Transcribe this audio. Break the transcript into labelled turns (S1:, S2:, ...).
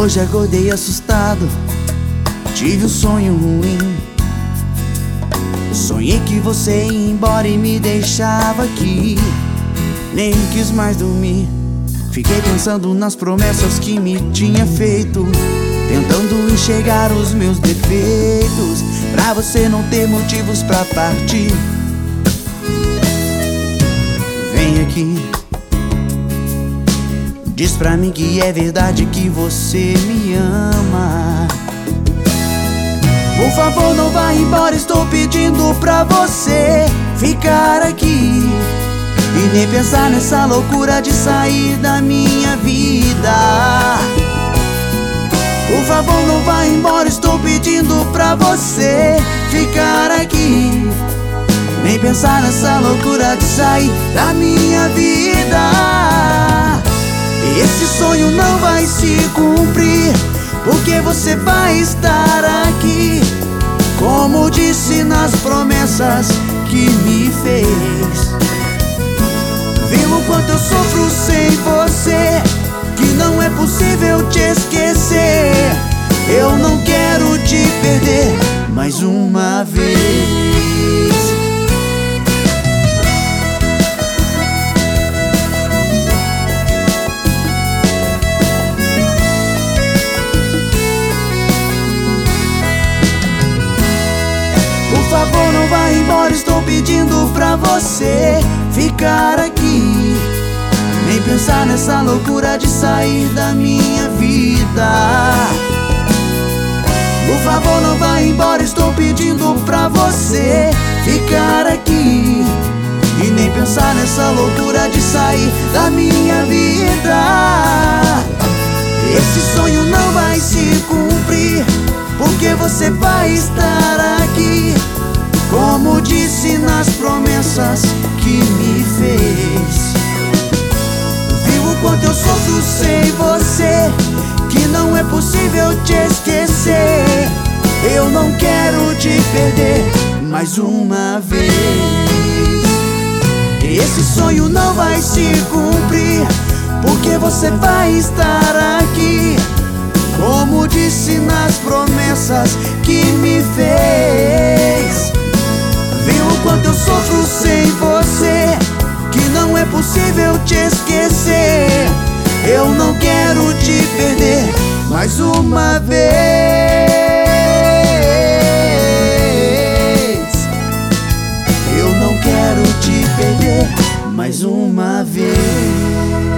S1: Hoje acordei assustado, tive um sonho ruim. Sonhei que você ia embora e me deixava aqui. Nem quis mais dormir. Fiquei pensando nas promessas que me tinha feito, tentando enxergar os meus defeitos, pra você não ter motivos pra partir. Vem aqui, diz pra mim que é verdade que você me ama. Por favor, não vá embora, estou pedindo pra você ficar aqui e nem pensar nessa loucura de sair da minha vida. Por favor, não vá embora, estou pedindo pra você ficar aqui, nem pensar nessa loucura de sair da minha vida. Esse sonho não vai se cumprir, porque você vai estar aqui, como disse nas promessas que me fez. Viu o quanto eu sofro sem você, que não é possível te esquecer. Eu não quero te perder mais uma vez. Por favor, não vá embora, estou pedindo pra você ficar aqui, nem pensar nessa loucura de sair da minha vida. Por favor, não vá embora, estou pedindo pra você ficar aqui, e nem pensar nessa loucura de sair da minha vida. Esse sonho não vai se cumprir, porque você vai estar aqui, como disse nas promessas que me fez. Viu o quanto eu sofro sem você, que não é possível te esquecer. Eu não quero te perder mais uma vez. Esse sonho não vai se cumprir, porque você vai estar aqui, como disse nas promessas que me fez. Viu o quanto eu sofro sem você, que não é possível te esquecer. Eu não quero te perder mais uma vez. Eu não quero te perder mais uma vez.